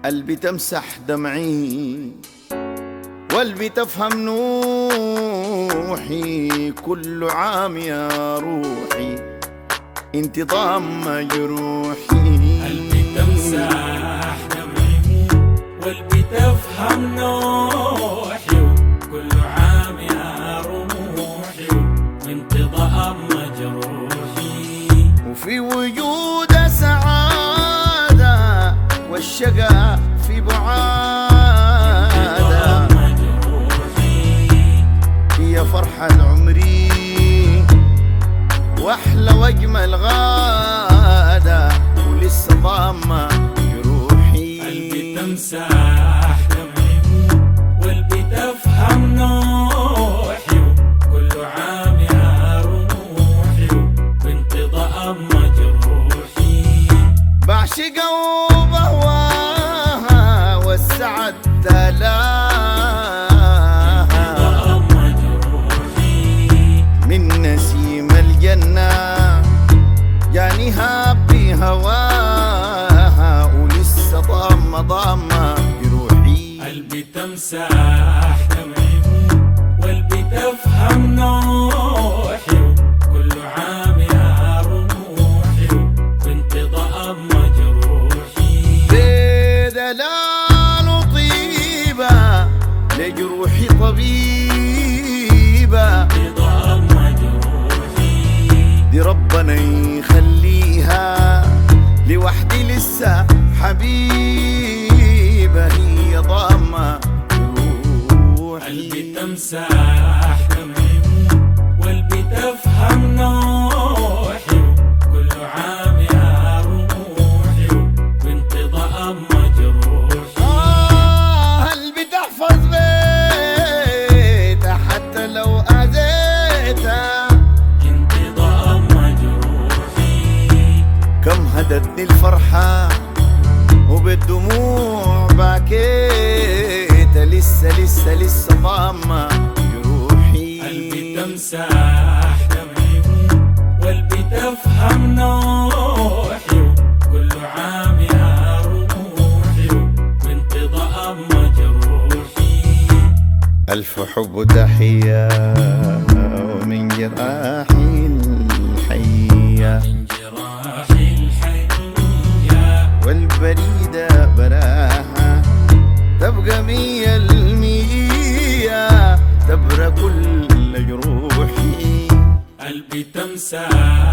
قلبي تمسح دمعي والبي تفهم نوحي. كل عام يا روحي انت ضامة جروحي. قلبي تمسح دمعي والبي تفهم نوحي. كل عام يا روحي وانت ضامة جروحي. وفي وجود سعادة والشقا في بعادة هي فرحة عمري واحلى واجمل غادة ولسه ضامة جروحي. قلبي تمسح دمعي والبي تفهم نوحي. كل عام يا روحي وانت ضامة جروحي. بعشق وبهواها والسعد تلاها من نسيم الجنة جانيها بهواها ولسه ضامة جروحي. قلبي تمسح دمعي والبي تفهم نوحي. كل عام يا روحي وانت ضامة جروحي. بدلال طيبة لجروحي طبيبة ضامة جروحي. دي ربنا يخليها لوحدي لسه حبيبة هي ضامة جروحي. قلبي تمسح دمعي والبي تفهم نوحي. كل عام يا روحي وانت ضامة جروحي. قلبي تحفظ بيتها حتى لو أذيتها. انت ضامة جروحي. كم هدتني الفرحة وبالدموع باكيت لسه ضامة جروحي. قلبي تمسح دمعي والبي تفهم نوحي. كل عام يا روحي وانت ضامة جروحي. ألف حب وتحية ومن جراحي الحية. من جراحي الحية والبريدة براها تبقى 100% تبرى كل جروحي. قلبي تمسح